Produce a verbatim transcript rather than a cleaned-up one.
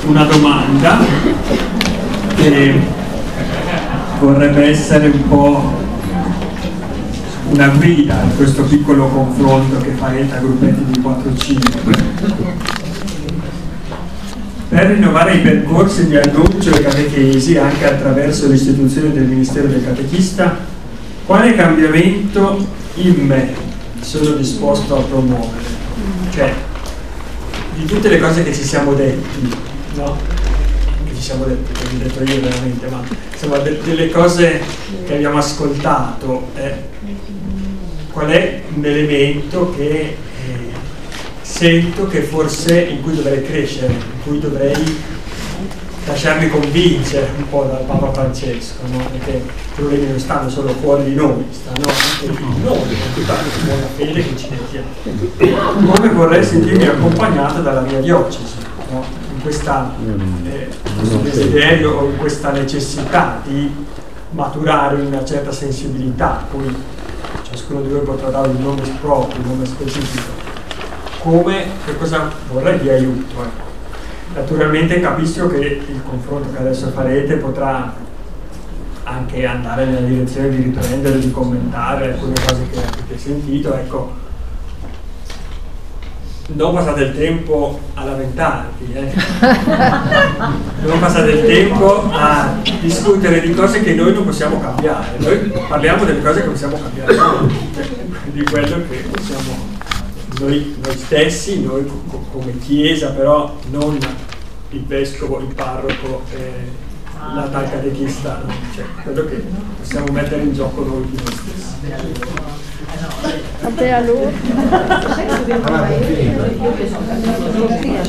una domanda che vorrebbe essere un po' una guida in questo piccolo confronto che farete a gruppetti di quattro cinque. Per rinnovare i percorsi di annuncio e catechesi anche attraverso l'istituzione del Ministero del Catechista, quale cambiamento in me sono disposto a promuovere? Cioè, di tutte le cose che ci siamo detti, no? Che ci siamo detti, che vi ho detto io veramente, ma insomma de delle cose che abbiamo ascoltato, eh, qual è un elemento che eh, sento che forse in cui dovrei crescere, in cui dovrei lasciarmi convincere un po' dal Papa Francesco, no? Perché i problemi non stanno solo fuori di noi, stanno anche in noi, con tutta la buona fede che ci mettiamo. Come vorrei sentirmi accompagnato dalla mia diocesi, no? In questa, eh, questo desiderio o in questa necessità di maturare una certa sensibilità, poi ciascuno di voi potrà dare un nome proprio, un nome specifico. Come, che cosa vorrei di aiuto? Eh? Naturalmente capisco che il confronto che adesso farete potrà anche andare nella direzione di riprendere, di commentare alcune cose che avete sentito, ecco. Non passate il tempo a lamentarvi, eh? Non passate il tempo a discutere di cose che noi non possiamo cambiare. Noi parliamo delle cose che possiamo cambiare, di quello che possiamo noi, noi stessi, noi co come Chiesa, però non il vescovo, il parroco, eh, la tal catechista, no? Cioè quello che possiamo mettere in gioco noi di noi stessi. A te, a lui.